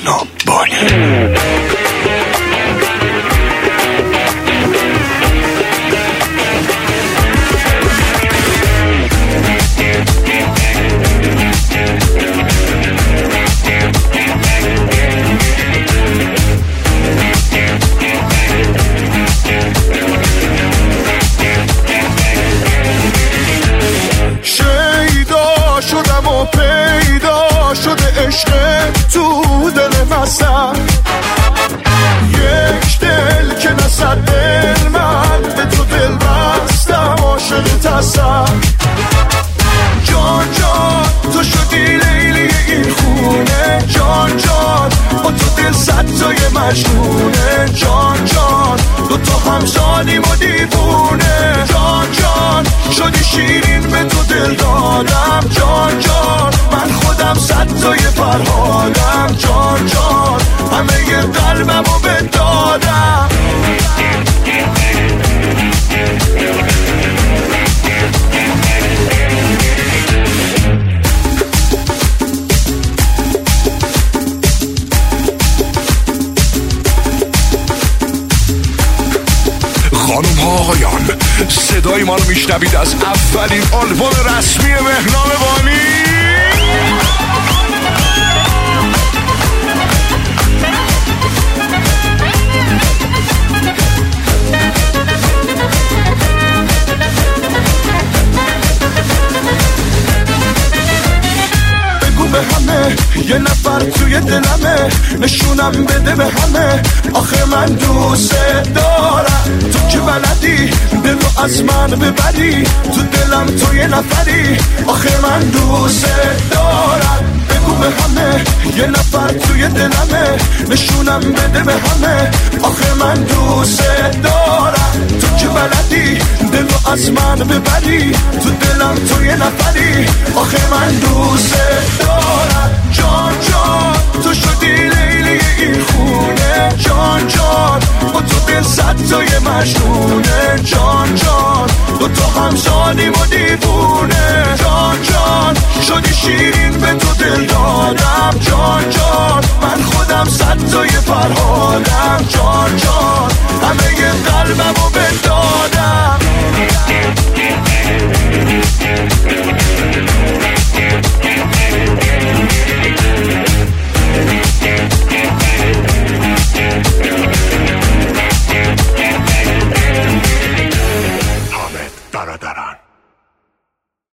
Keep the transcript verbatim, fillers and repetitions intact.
بانی. شیدا شدم و پیدا شده عشق تو دل مسم، یک دل که نصد دل من به تو دل بستم، عاشق تصم. جان جان تو شدی لیلی این خونه، جان جان با تو دل صد تای مجنونه، جان جان دو تا همزادیم و دیوونه، جان جان شدی شیرین به تو دل دادم، جان جان من خودم صد تای فرهادم، جان جان همه ی قلبمو به دادم. خانم ها آقایان، صدای ما رو میشنوید از اولین آلبوم رسمی مهنام بانی. به همه یه نفر توی دلمه، نشونم بده به همه، آخه من دوست دارم. تو که بلدی دلو از من ببری، تو دلم تو یه نفری، آخه من دوست دارم. بگو به همه یه نفر توی دلمه، نشونم بده به همه، آخه من دوست دارم. تو که بلدی دلو از من ببری، تو دلم تو یه نفری، آخه من دوست دارم. جان جان تو شدی لیلی این خونه، جان جان با تو دل صد تای مجنونه، جان جان دو تا همزادیم و دیوونه، جان جان شدی شیرین به تو دل دادم، جان جان من خودم صد تای فرهادم، جان جان